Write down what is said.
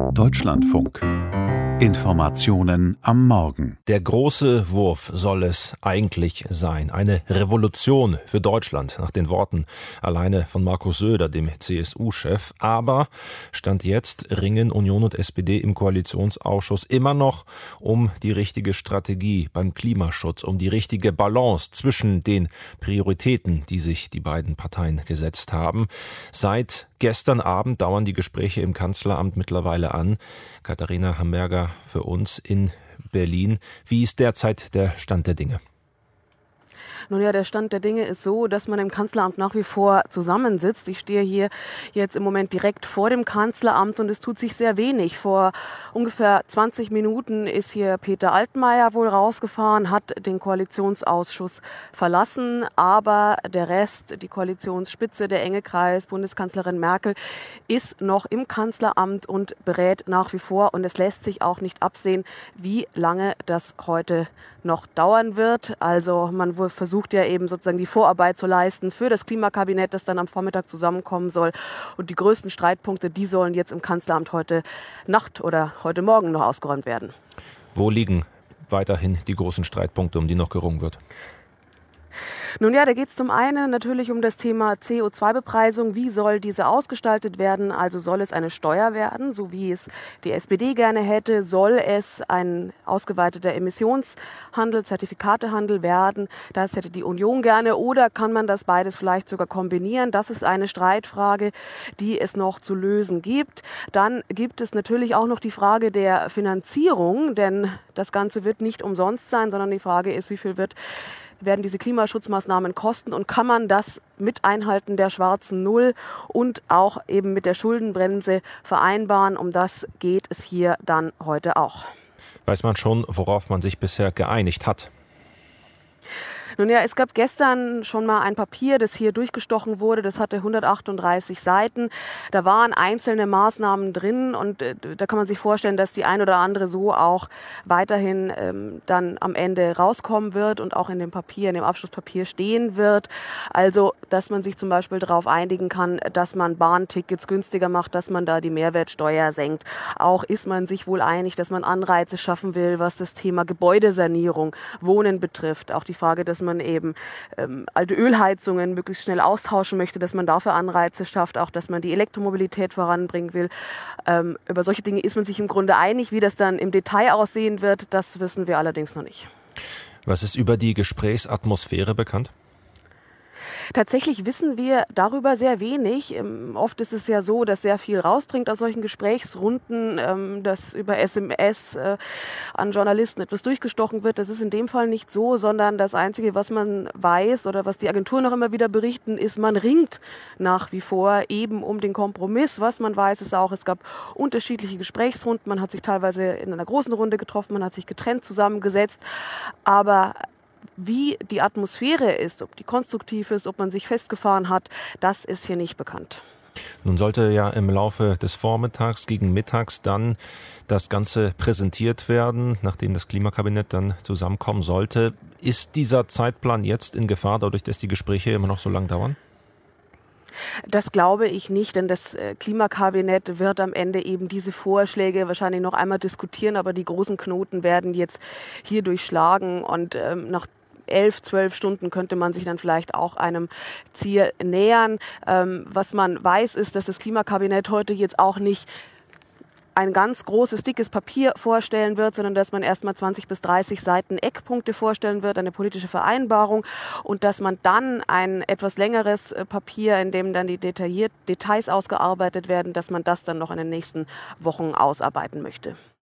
Deutschlandfunk. Informationen am Morgen. Der große Wurf soll es eigentlich sein. Eine Revolution für Deutschland, nach den Worten alleine von Markus Söder, dem CSU-Chef. Aber Stand jetzt ringen Union und SPD im Koalitionsausschuss immer noch um die richtige Strategie beim Klimaschutz, um die richtige Balance zwischen den Prioritäten, die sich die beiden Parteien gesetzt haben. Seit gestern Abend dauern die Gespräche im Kanzleramt mittlerweile an. Katharina Hamberger für uns in Berlin. Wie ist derzeit der Stand der Dinge? Nun ja, der Stand der Dinge ist so, dass man im Kanzleramt nach wie vor zusammensitzt. Ich stehe hier jetzt im Moment direkt vor dem Kanzleramt und es tut sich sehr wenig. Vor ungefähr 20 Minuten ist hier Peter Altmaier wohl rausgefahren, hat den Koalitionsausschuss verlassen. Aber der Rest, die Koalitionsspitze, der enge Kreis, Bundeskanzlerin Merkel, ist noch im Kanzleramt und berät nach wie vor. Und es lässt sich auch nicht absehen, wie lange das heute noch dauern wird. Also man versucht ja eben sozusagen die Vorarbeit zu leisten für das Klimakabinett, das dann am Vormittag zusammenkommen soll. Und die größten Streitpunkte, die sollen jetzt im Kanzleramt heute Nacht oder heute Morgen noch ausgeräumt werden. Wo liegen weiterhin die großen Streitpunkte, um die noch gerungen wird? Nun ja, da geht es zum einen natürlich um das Thema CO2-Bepreisung. Wie soll diese ausgestaltet werden? Also soll es eine Steuer werden, so wie es die SPD gerne hätte? Soll es ein ausgeweiteter Emissionshandel, Zertifikatehandel werden? Das hätte die Union gerne. Oder kann man das beides vielleicht sogar kombinieren? Das ist eine Streitfrage, die es noch zu lösen gibt. Dann gibt es natürlich auch noch die Frage der Finanzierung, denn das Ganze wird nicht umsonst sein, sondern die Frage ist, wie viel werden diese Klimaschutzmaßnahmen kosten und kann man das mit Einhalten der schwarzen Null und auch eben mit der Schuldenbremse vereinbaren? Um das geht es hier dann heute auch. Weiß man schon, worauf man sich bisher geeinigt hat? Nun ja, es gab gestern schon mal ein Papier, das hier durchgestochen wurde. Das hatte 138 Seiten. Da waren einzelne Maßnahmen drin und da kann man sich vorstellen, dass die ein oder andere so auch weiterhin dann am Ende rauskommen wird und auch in dem Papier, in dem Abschlusspapier stehen wird. Also, dass man sich zum Beispiel darauf einigen kann, dass man Bahntickets günstiger macht, dass man da die Mehrwertsteuer senkt. Auch ist man sich wohl einig, dass man Anreize schaffen will, was das Thema Gebäudesanierung, Wohnen betrifft. Auch die Frage, dass man eben alte Ölheizungen möglichst schnell austauschen möchte, dass man dafür Anreize schafft, auch dass man die Elektromobilität voranbringen will. Über solche Dinge ist man sich im Grunde einig. Wie das dann im Detail aussehen wird, das wissen wir allerdings noch nicht. Was ist über die Gesprächsatmosphäre bekannt? Tatsächlich wissen wir darüber sehr wenig. Oft ist es ja so, dass sehr viel rausdringt aus solchen Gesprächsrunden, dass über SMS an Journalisten etwas durchgestochen wird. Das ist in dem Fall nicht so, sondern das Einzige, was man weiß oder was die Agenturen noch immer wieder berichten, ist, man ringt nach wie vor eben um den Kompromiss. Was man weiß, ist auch, es gab unterschiedliche Gesprächsrunden. Man hat sich teilweise in einer großen Runde getroffen, man hat sich getrennt zusammengesetzt. Aber wie die Atmosphäre ist, ob die konstruktiv ist, ob man sich festgefahren hat, das ist hier nicht bekannt. Nun sollte ja im Laufe des Vormittags gegen mittags dann das Ganze präsentiert werden, nachdem das Klimakabinett dann zusammenkommen sollte. Ist dieser Zeitplan jetzt in Gefahr, dadurch, dass die Gespräche immer noch so lang dauern? Das glaube ich nicht, denn das Klimakabinett wird am Ende eben diese Vorschläge wahrscheinlich noch einmal diskutieren, aber die großen Knoten werden jetzt hier durchschlagen und nach 11, 12 Stunden könnte man sich dann vielleicht auch einem Ziel nähern. Was man weiß, ist, dass das Klimakabinett heute jetzt auch nicht ein ganz großes, dickes Papier vorstellen wird, sondern dass man erstmal 20 bis 30 Seiten Eckpunkte vorstellen wird, eine politische Vereinbarung und dass man dann ein etwas längeres Papier, in dem dann die Details ausgearbeitet werden, dass man das dann noch in den nächsten Wochen ausarbeiten möchte.